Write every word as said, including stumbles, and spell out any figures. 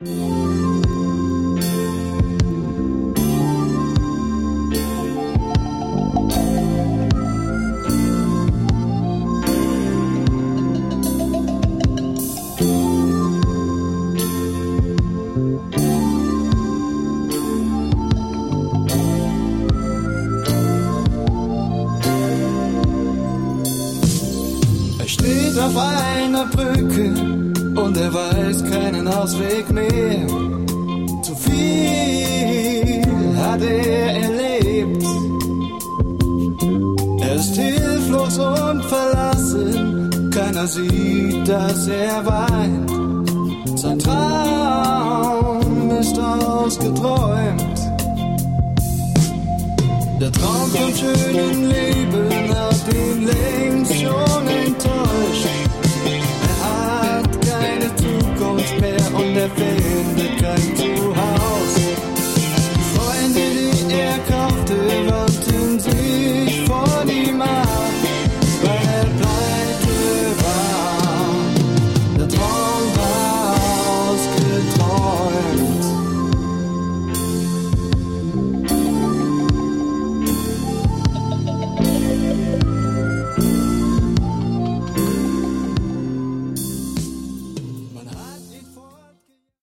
Auf einer Brücke und er weiß keinen Ausweg mehr. Zu viel hat er erlebt. Er ist hilflos und verlassen. Keiner sieht, dass er weint. Sein Traum ist ausgeträumt. Der Traum vom schönen Leben hat ihn längst schon entdeckt.